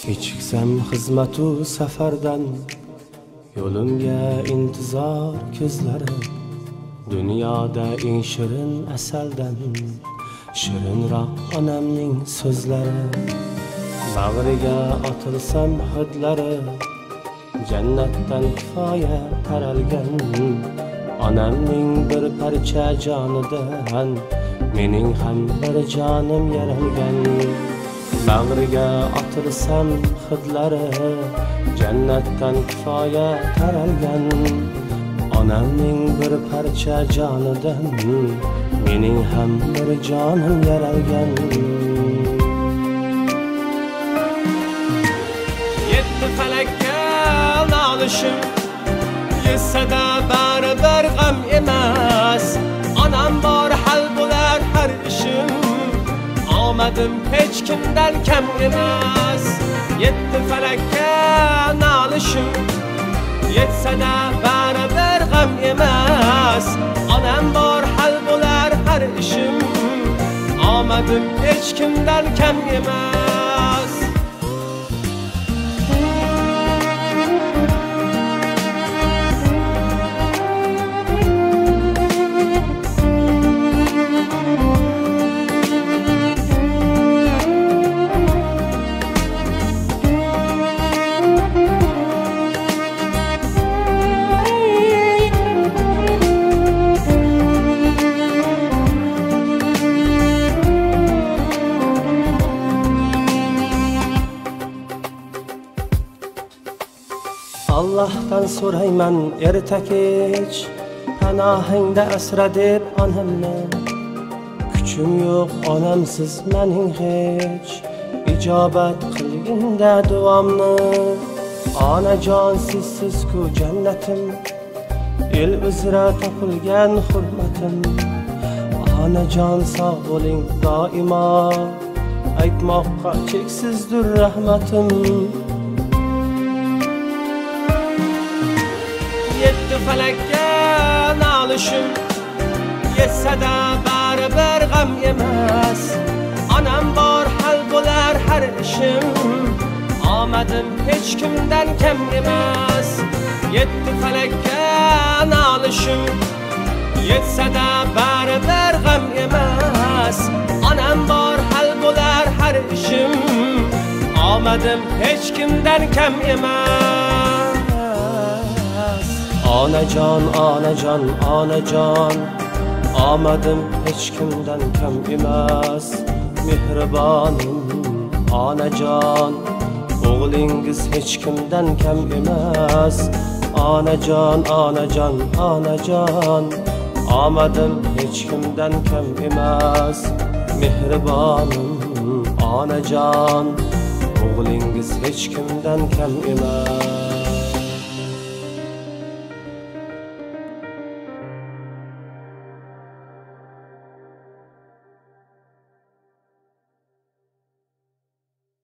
Kechiksam xizmatu safardan, yo'limga intizor ko'zlari. Dunyoda eng shirin asaldan, shirinroq onamning so'zlari. Bag'riga otilsam hidlari, jannatdan kifoya taralgan. Onamning bir parcha jonidan, mening ham bir jonim yaralgan. Bag'riga otilsam hidlari, jannatdan kifoya taralgan. Onamning bir parcha jonidan, mening ham bir jonim yaralgan. Yetti falakka nolishim, yetsada baribir g'am emas. Onam bor hal bo'lar har ishim, omadim hech kimdan kam emas. Yetti falakka nolishim, yetsada baribir g'am emas. Onam bor hal bo'lar har ishim, omadim hech kimdan kam emas. Allah'tan so'rayman erta kech, panohingda asra deb onamni. Kuchim yo'q onamsiz mening hech, ijobat qilginda duomni. Onajon sizsiz-ku jannatim, el uzra topilgan hurmatim. Onajon sog' bo'ling doimo, aytmoqqa cheksizdir rahmatim. Yetti falakka nolishim, yetsada baribir g'am emas. Onam bor hal bo'lar har ishim, omadim hech kimdan kam emas. Yetti falakka nolishim, yetsada baribir g'am emas. Onam bor hal bo'lar har ishim, omadim hech kimdan kam emas. Onajon, onajon, onajon, omadim hech kimdan kam emas. Mehribonim onajon, o'g'lingiz hech kimdan kam emas. Onajon, onajon, onajon, omadim hech kimdan kam emas. Mehribonim onajon, o'g'lingiz hech kimdan kam emas.